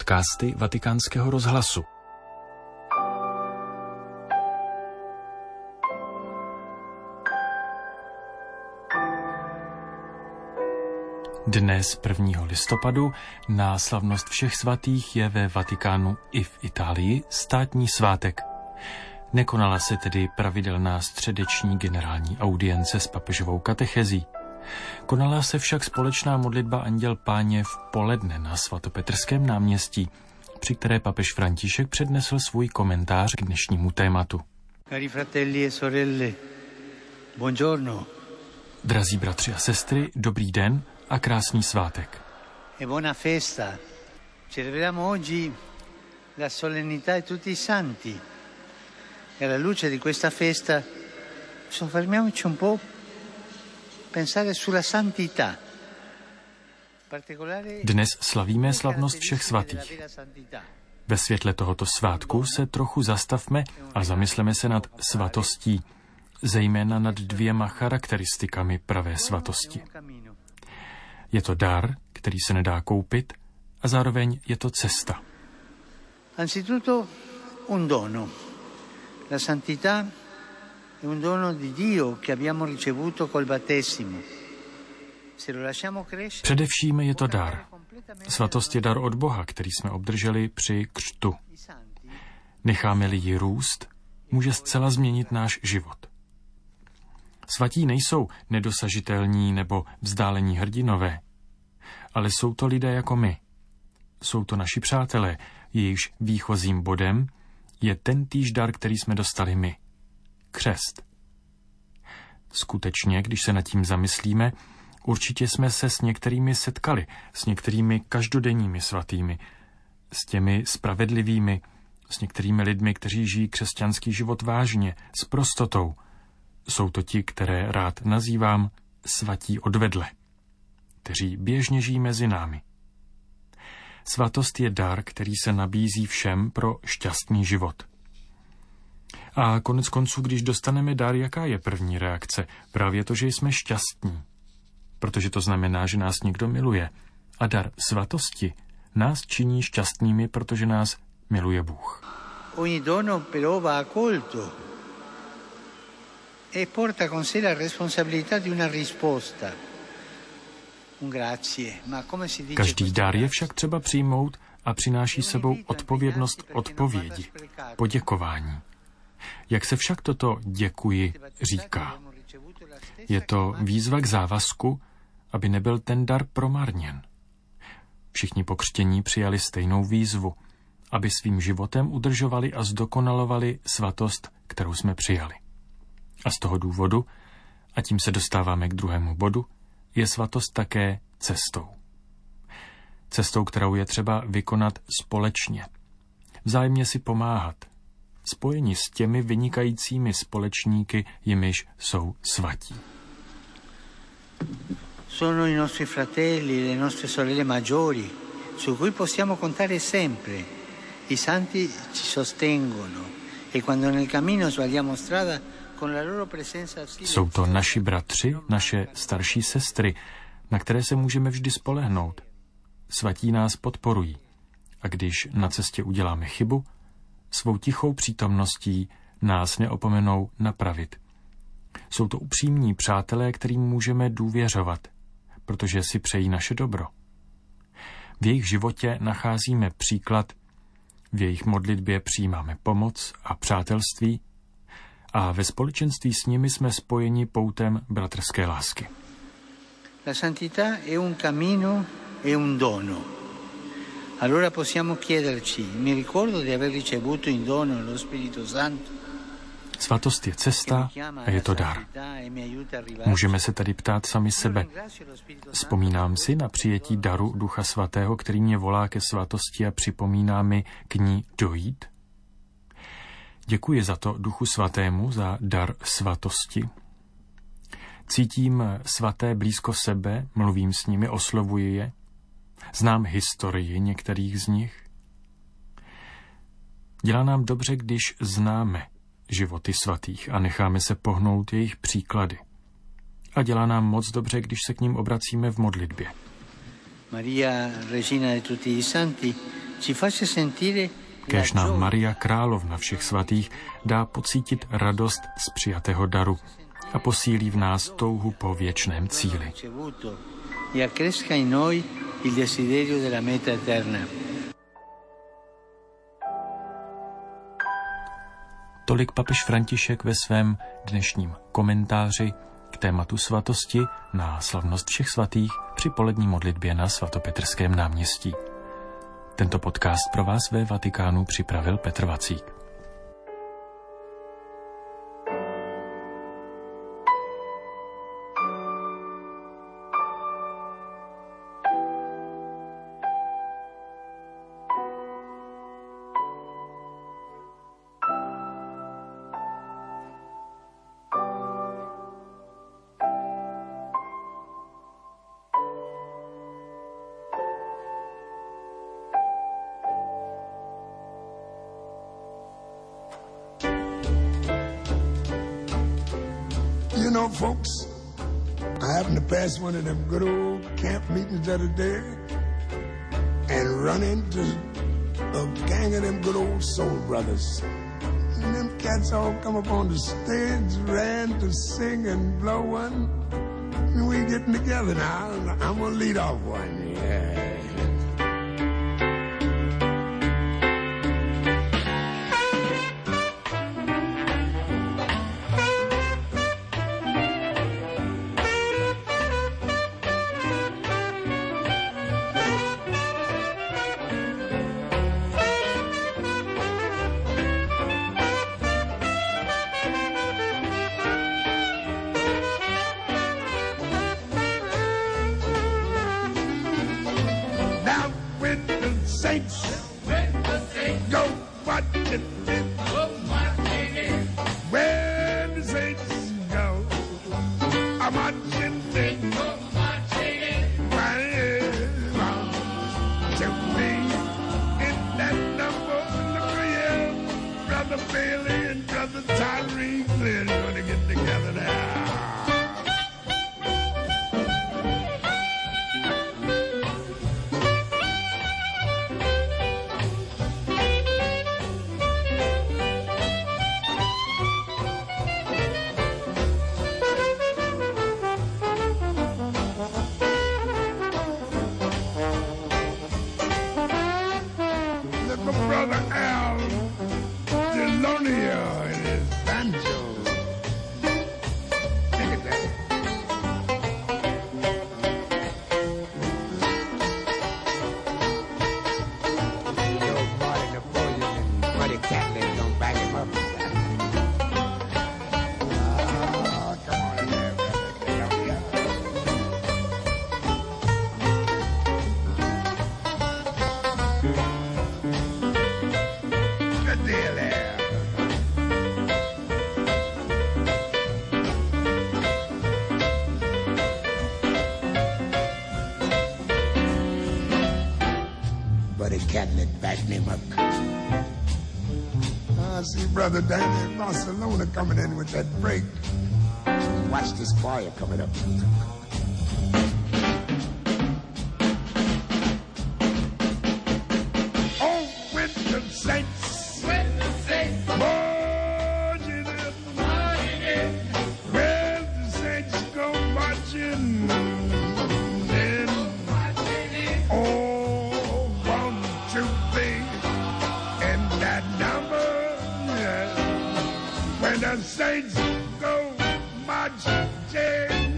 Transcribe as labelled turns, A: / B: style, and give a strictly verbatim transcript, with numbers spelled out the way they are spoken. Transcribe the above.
A: podcasty Vatikánského rozhlasu. Dnes prvního listopadu na slavnost všech svatých je ve Vatikánu i v Itálii státní svátek. Nekonala se tedy pravidelná středeční generální audience s papežovou katechezí. Konala se však společná modlitba Anděl Páně v poledne na svatopetrském náměstí, při které papež František přednesl svůj komentář k dnešnímu tématu.
B: Cari fratelli e sorelle, buongiorno.
A: Drazí bratři a sestry, dobrý den a krásný svátek.
B: E buona festa. Celebriamo oggi la solennità di tutti i santi. E alla luce di questa festa soffermiamoci un po' pensare sulla santità.
A: Dnes slavíme slavnost všech svatých. Ve světle tohoto svátku se trochu zastavme a zamysleme se nad svatostí, zejména nad dvěma charakteristikami pravé svatosti. Je to dar, který se nedá koupit, a zároveň je to cesta.
B: Anzitutto un dono. La santità è un dono di Dio che abbiamo ricevuto col battesimo.
A: Především je to dar. Svatost je dar od Boha, který jsme obdrželi při křtu. Necháme-li ji růst, může zcela změnit náš život. Svatí nejsou nedosažitelní nebo vzdálení hrdinové, ale jsou to lidé jako my. Jsou to naši přátelé, jejichž výchozím bodem je tentýž dar, který jsme dostali my. Křest. Skutečně, když se nad tím zamyslíme, určitě jsme se s některými setkali, s některými každodenními svatými, s těmi spravedlivými, s některými lidmi, kteří žijí křesťanský život vážně, s prostotou. Jsou to ti, které rád nazývám svatí odvedle, kteří běžně žijí mezi námi. Svatost je dar, který se nabízí všem pro šťastný život. A konec konců, když dostaneme dar, jaká je první reakce? Právě to, že jsme šťastní. Protože to znamená, že nás někdo miluje. A dar svatosti nás činí šťastnými, protože nás miluje Bůh.
B: Ogni dono però va accolto e porta con sé la responsabilità di una risposta. Un grazie, ma come si dice?
A: Každý dar je však třeba přijmout a přináší sebou odpovědnost odpovědi, poděkování. Jak se však toto děkuji říká? Je to výzva k závazku, aby nebyl ten dar promarněn. Všichni pokřtění přijali stejnou výzvu, aby svým životem udržovali a zdokonalovali svatost, kterou jsme přijali. A z toho důvodu, a tím se dostáváme k druhému bodu, je svatost také cestou. Cestou, kterou je třeba vykonat společně. Vzájemně si pomáhat. Spojeni s těmi vynikajícími společníky, jimiž jsou svatí.
B: Sono i nostri fratelli, le nostre sorelle maggiori, su cui possiamo contare sempre. I santi ci sostengono e quando nel cammino sbagliamo strada, con la loro presenza.
A: Jsou to naši bratři, naše starší sestry, na které se můžeme vždy spolehnout. Svatí nás podporují. A když na cestě uděláme chybu, svou tichou přítomností nás neopomenou napravit. Jsou to upřímní přátelé, kterým můžeme důvěřovat, protože si přejí naše dobro. V jejich životě nacházíme příklad, v jejich modlitbě přijímáme pomoc a přátelství a ve společenství s nimi jsme spojeni poutem bratrské lásky.
B: La santità è un cammino e un dono. Allora possiamo chiederci, mi ricordo di aver ricevuto in dono lo Spirito Santo.
A: Svatost je cesta a je to dar. Můžeme se tady ptát sami sebe. Vzpomínám si na přijetí daru Ducha Svatého, který mě volá ke svatosti a připomíná mi k ní dojít? Děkuji za to Duchu Svatému, za dar svatosti. Cítím svaté blízko sebe, mluvím s nimi, oslovuji je. Znám historii některých z nich. Dělá nám dobře, když známe životy svatých a necháme se pohnout jejich příklady. A dělá nám moc dobře, když se k ním obracíme v modlitbě.
B: Maria, Regina di tutti i santi, ci faccia sentire.
A: Kéž nám Maria, královna všech svatých, dá pocítit radost z přijatého daru a posílí v nás touhu po věčném cíli.
B: E accresca in noi il desiderio della meta eterna.
A: Tolik papež František ve svém dnešním komentáři k tématu svatosti na slavnost všech svatých při polední modlitbě na svatopetrském náměstí. Tento podcast pro vás ve Vatikánu připravil Petr Vacík.
C: You know, folks, I happened to pass one of them good old camp meetings the other day and run into a gang of them good old soul brothers. And them cats all come up on the stage, ran to sing and blow one. And we getting together now, and I'm gonna lead off one, yeah. Saints, go watch it. Where the saints go, I'm watching it. To me, in that number, look here, Brother Bailey and Brother Tyree, they're gonna get together now. Brother Al Delonia and his banjo. Take it down. Yo, Marty Napoleon and Buddy Catlin don't back him up. Oh, come on in there, Brother Delonia. Deal there. Buddy Catlin backed him up. I see Brother Danny in Barcelona coming in with that break. Watch this choir coming up. Oh, with the saints. Marching in, marching in, where the saints go marching in. Oh, one, two, three, and that number, yeah. When the saints go marching